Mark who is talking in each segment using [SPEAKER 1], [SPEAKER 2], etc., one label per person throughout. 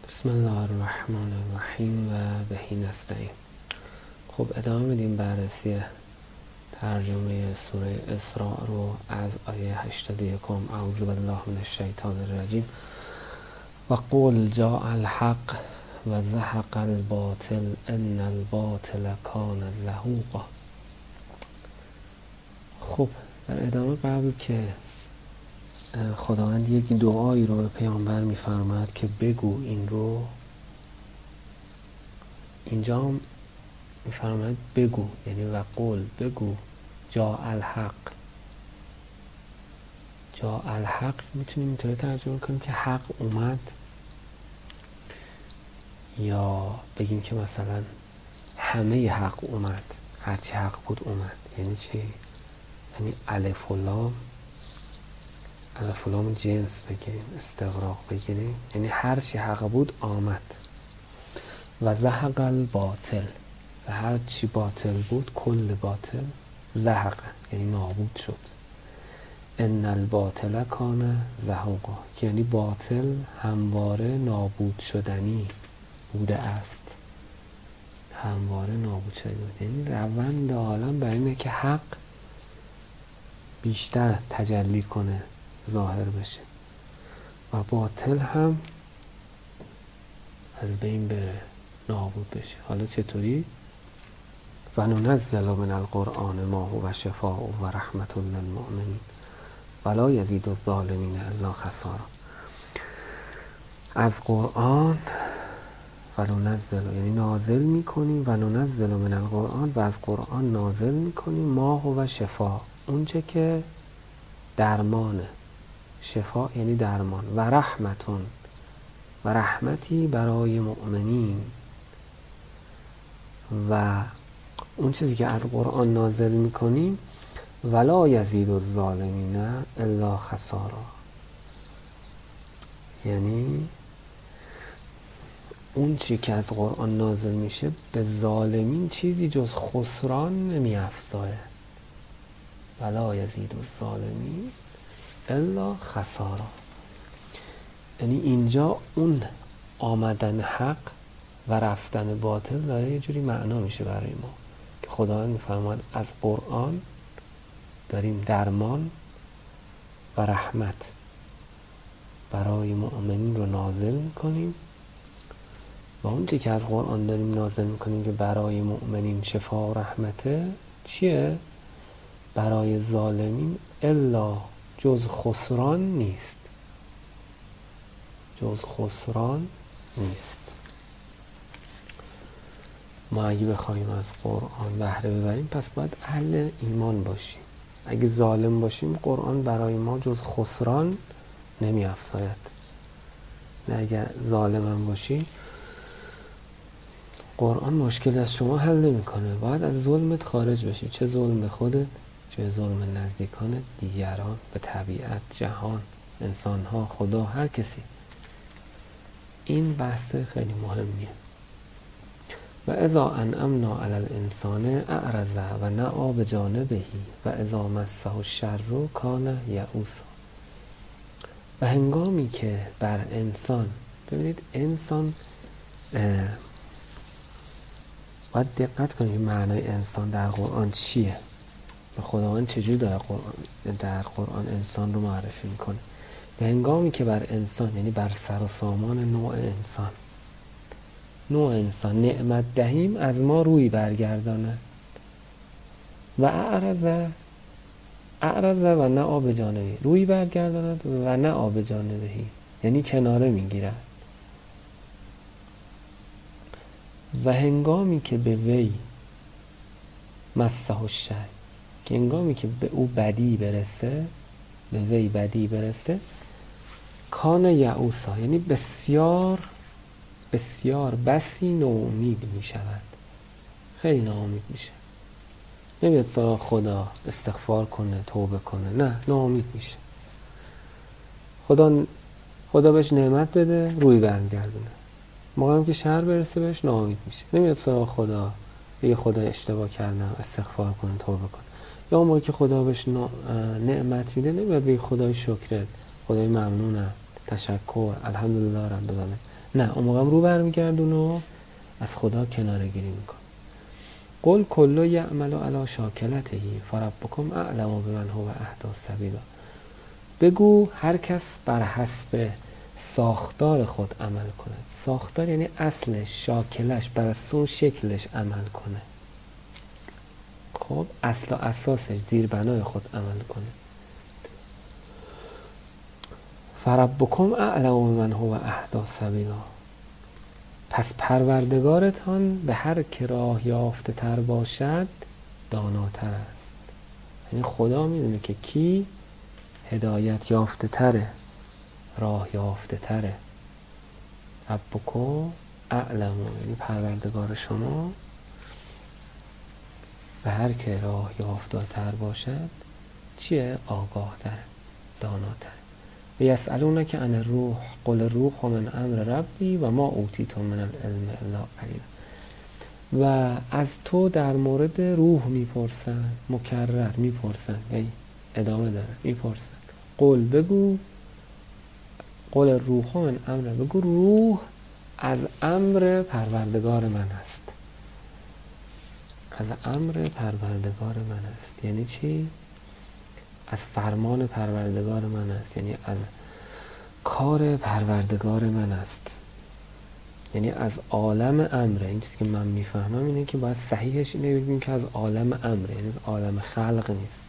[SPEAKER 1] بسم الله الرحمن الرحیم و بهی نستعین. خب ادامه میدیم بررسی ترجمه سوره اسراء رو از آیه 81 اعوذ بالله من الشیطان الرجیم و قل جاء الحق و زهق الباطل ان الباطل کان زهوقا. خب در ادامه قبل که خداوند یک دعایی رو به پیامبر میفرماید که بگو این رو، اینجا هم میفرماید بگو، یعنی و قول بگو جاء الحق. جاء الحق میتونیم اینطوری ترجمه کنیم که حق اومد، یا بگیم که مثلا همه حق اومد، هرچی حق بود اومد. یعنی چی؟ یعنی الف و لام جنس بگیریم، استغراق بگیریم، یعنی هرچی حق بود آمد. و زهق الباطل، و هرچی باطل بود، کل باطل، زهق یعنی نابود شد. ان الباطل کان زهوقا، یعنی باطل همواره نابود شدنی بوده است. همواره نابود شده بود، یعنی روند عالم بر اینه که حق بیشتر تجلی کنه، ظاهر بشه، و باطل هم از بین بره، نابود بشه. حالا چطوری؟ و ننزل من القرآن ما هو شفاء و رحمت للمؤمنین ولا یزید الظالمین الا خسارا. از قرآن و ننزل یعنی نازل میکنیم، و ننزل من القرآن، و از قرآن نازل میکنیم، ما هو شفاء، اونچه که درمانه. شفا یعنی درمان. و رحمتون، و رحمتی برای مؤمنین، و اون چیزی که از قرآن نازل میکنیم ولا یزید الظالمین الا خسارا، یعنی اون چی که از قرآن نازل میشه به ظالمین چیزی جز خسران نمیافزاید. ولا یزید الظالمین الا خسارا، یعنی اینجا اون آمدن حق و رفتن باطل داره یه جوری معنا میشه برای ما که خداوند میفرماد از قرآن داریم درمان و رحمت برای مؤمنین رو نازل میکنیم، و اونچه که از قرآن داریم نازل میکنیم که برای مؤمنین شفا و رحمته چیه؟ برای ظالمین الا جز خسران نیست. جز خسران نیست. ما اگه بخوایم از قرآن بهره ببریم پس باید اهل ایمان باشیم. اگه ظالم باشیم قرآن برای ما جز خسران نمی افزاید. نه اگه ظالم هم باشی قرآن مشکل از شما حل نمی کنه. باید از ظلمت خارج بشی، چه ظلم به خودت، چه ظلم نزدیکانت، دیگران، به طبیعت، جهان، انسانها، خدا، هر کسی. این بحث خیلی مهمیه. و اذا انعمنا علی الانسان اعرض و نأى بجانبه و اذا مسه الشر کان یئوسا. و هنگامی که بر انسان، ببینید انسان، باید دقت کنید معنای انسان در قرآن چیه، به خداوند چجور در قرآن انسان رو معرفی میکنه. به هنگامی که بر انسان، یعنی بر سر و سامان نوع انسان نعمت دهیم، از ما روی برگرداند. و اعرض و نأى بجانبه، روی برگرداند و نأى بجانبه، یعنی کناره میگیرد. و هنگامی که به وی مسه الشر، که هنگامی که به او بدی برسه، به وی بدی برسه، کان یئوسا، یعنی بسیار بسیار بسی ناامید می شود. خیلی ناامید میشه، نمیاد سراغ خدا استغفار کنه، توبه کنه، نه، ناامید میشه. خدا بهش نعمت بده، روی برمیگردونه. موقعی که شر برسه بهش ناامید میشه، نمیاد سراغ خدا بگه خدا اشتباه کردم، استغفار کنه، توبه کنه. یا اون موقعی که خدا بهش نعمت میده، نمیاد بگه خدای شکرت، خدای ممنونم، تشکر، الحمدلله رب العالمین. نه، اون موقع رو برمیگردون و از خدا کناره گیری میکن. قل کل یعمل علی شاکلته فربکم اعلم بمن هو اهدی سبیلا. بگو هر کس بر حسب ساختار خود عمل کند. ساختار یعنی اصلش، شاکلش، بر اساس اون شکلش عمل کنه. خب اصل و اساسش، زیر بنای خود عمل کنه. فربکم اعلم بمن هو اهدی سبیلا. پس پروردگارتان به هر که راه یافته تر باشد داناتر است. یعنی خدا میدونه که کی هدایت یافته تره، راه یافته تره. ربکم اعلم، یعنی پروردگار شما به هر که راه یافته تر باشد چیه؟ آگاه تره، داناتره. و یسألونک عن الروح قل الروح من امر ربی و ما اوتیتم من العلم الا قلیلا. و از تو در مورد روح میپرسن، مکرر میپرسن، یعنی ادامه داره میپرسن. قل بگو، قل الروح من امر، بگو روح از امر پروردگار من است. از امر پروردگار من است یعنی چی؟ از فرمان پروردگار من است، یعنی از کار پروردگار من است، یعنی از عالم امره. این چیزی که من میفهمم اینه که باید صحیحش اینه بگیم که از عالم امره، یعنی از عالم خلق نیست.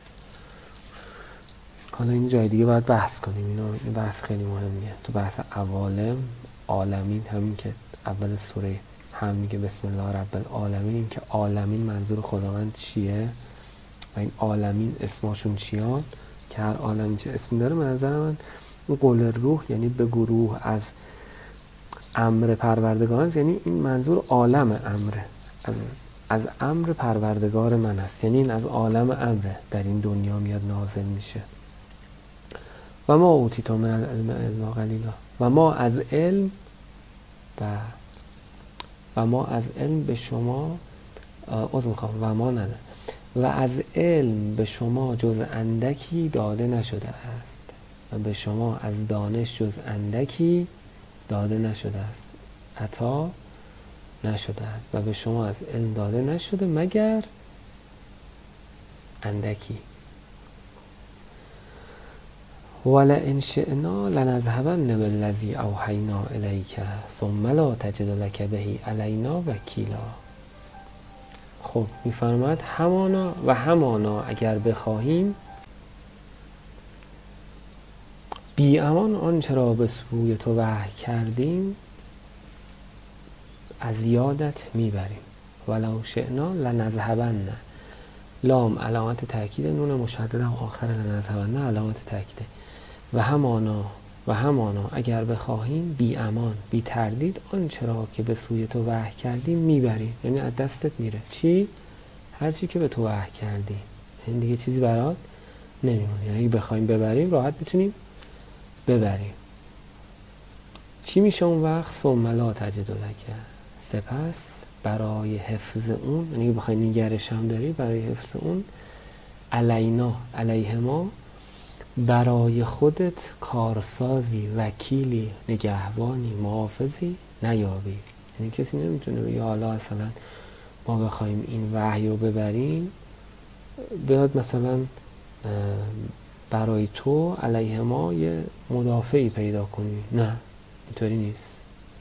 [SPEAKER 1] حالا این جای دیگه باید بحث کنیم، این بحث خیلی مهمیه. تو بحث عوالم، عالمین، همین که اول سوره هم میگه بسم الله رب العالمین، این که عالمین منظور خداوند چیه و این عالمین اسماشون چیان، که هر عالمین چه اسمی داره. به نظر من اون قول روح یعنی بگو روح از امر پروردگار، یعنی این منظور عالم امره، از امر پروردگار من است، یعنی این از عالم امره در این دنیا میاد نازل میشه. و ما اوتیتم من العلم الا قلیلا. و ما از علم و ما از علم به شما و ما نده، و از علم به شما جز اندکی داده نشده است، و به شما از دانش جز اندکی داده نشده است، عطا نشده است، و به شما از علم داده نشده مگر اندکی. ولئن شئنا لنذهبن بالذی اوحینا الیک ثم لا تجد لک به علینا وکیلا. خب میفرماید همانا اگر بخواهیم بی امان آنچه را به سوی تو وحی کردیم از یادت میبریم. ولو شئنا لنذهبن، لام علامت تاکید، نون مشدده و آخر لنذهبن علامت تاکیده. و همانا اگر بخواهیم بی امان، بی تردید آنچه را که به سوی تو وحی کردیم میبریم، یعنی از دستت میره. چی؟ هر چی که به تو وحی کردیم، یعنی دیگه چیزی برات نمیمونه. یعنی اگه بخوایم ببریم راحت میتونیم ببریم. چی میشه اون وقت؟ ثم لا تجد لک، سپس برای حفظ اون، یعنی اگه بخوای نگرش هم داری، برای حفظ اون علینا، علیه ما، برای خودت کارسازی، وکیلی، نگهبانی، محافظی نیابی. یعنی کسی نمیتونه بگه حالا مثلا ما بخوایم این وحی رو ببریم بیاد مثلا برای تو علیه ما یه مدافعی پیدا کنی. نه، اینطوری نیست.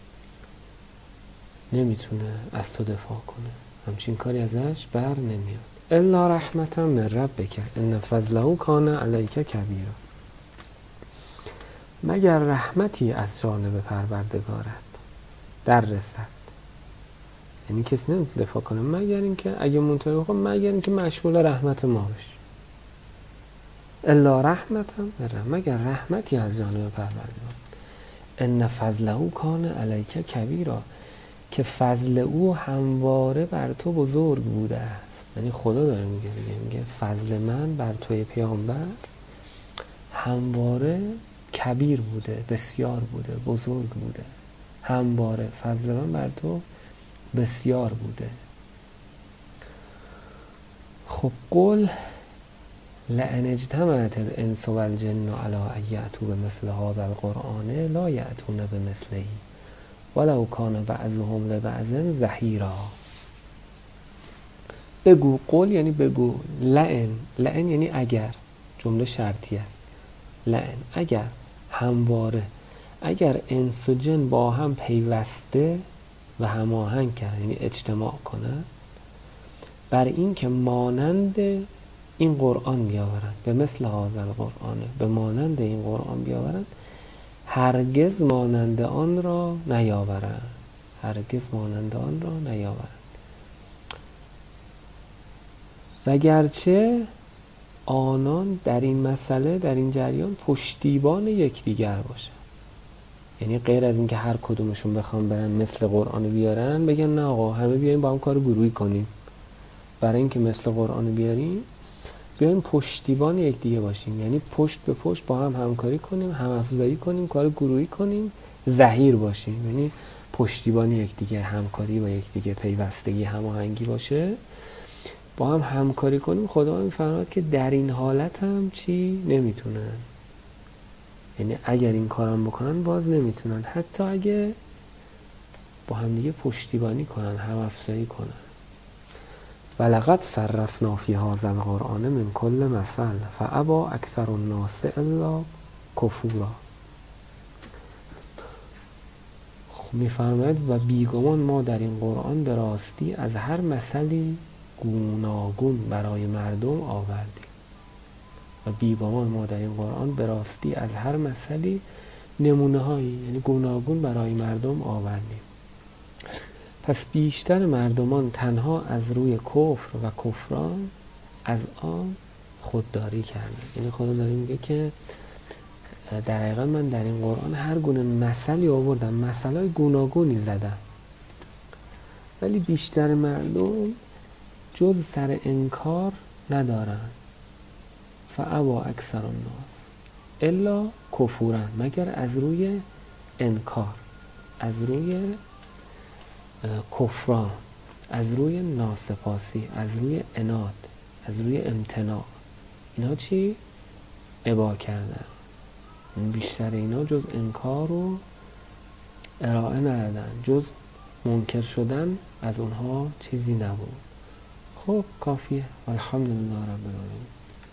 [SPEAKER 1] نمیتونه از تو دفاع کنه، همچین کاری ازش بر نمیاد. الا رحمتا من ربک ان فضله کان علیک کبیرا. مگر رحمتی از جانب پروردگارت در رسد، یعنی کسی نمیتونه دفاع کنه مگر اینکه اگه منطقه بخوام، مگر اینکه مشمول رحمت ما بشه. الا رحمتا من، مگر رحمتی از جانب پروردگار. ان فضله کان علیک کبیرا، که فضل او همواره بر تو بزرگ بوده است. یعنی خدا داره میگه فضل من بر توی پیامبر همواره کبیر بوده، بسیار بوده، بزرگ بوده. همواره فضل من بر تو بسیار بوده. خب قل لئن اجتمعت الانس والجن علی ان یأتوا بمثل هذا القرآن لا یأتون بمثله ولو کان بعضهم لبعض ظهیرا. بگو، قول یعنی بگو، لئن یعنی اگر، جمله شرطی است. لئن اگر، همواره، اگر انس و جن با هم پیوسته و هماهنگ کرد، یعنی اجتماع کنند بر این که مانند این قرآن بیاورند، به مثل هذا القرآن، به مانند این قرآن بیاورند، هرگز مانند آن را نیاورند، هرگز مانند آن را نیاورند. وگرچه آنان در این مسئله، در این جریان پشتیبان یکدیگر باشند. یعنی غیر از اینکه هر کدومشون بخوام برن مثل قرآن بیارن، بگن نه آقا همه بیایم با هم کار گروهی کنیم. برای اینکه مثل قرآن بیاریم بیایم پشتیبان یکدیگه باشیم، یعنی پشت به پشت با هم همکاری کنیم، هم افزایی کنیم، کار گروهی کنیم، ظهیر باشیم، یعنی پشتیبان یکدیگه، همکاری با یکدیگه، پیوستگی، هماهنگی باشه، با هم همکاری کنیم. خدا میفرماید که در این حالت هم چی نمیتونن، یعنی اگر این کارم بکنن باز نمیتونن، حتی اگه با هم دیگه پشتیبانی کنن، هم افزایی کنن. ولقد صرفنا فی هذا القرآن من کل مثل فابی اکثر الناس الا کفورا. میفرماید و بیگمان ما در این قرآن به راستی از هر مثلی گوناگون برای مردم آوردیم. و بیگمان ما در این قرآن به راستی از هر مثلی نمونه هایی، یعنی گوناگون برای مردم آوردیم. پس بیشتر مردمان تنها از روی کفر و کفران از آن خودداری کردن. یعنی خدا داره میگه که در حقیقت من در این قرآن هر گونه مثلی آوردم، مثلای گوناگونی زدم، ولی بیشتر مردم جز سر انکار ندارن. فابی اکثر الناس الا کفورا، مگر از روی انکار، از روی کفران، از روی ناسپاسی، از روی عناد، از روی امتناع، اینا چی؟ ابا کردن. بیشتر اینا جز انکار و ارائه ندادن، جز منکر شدن از اونها چیزی نبود. خب کافیه. الحمدلله رب العالمین.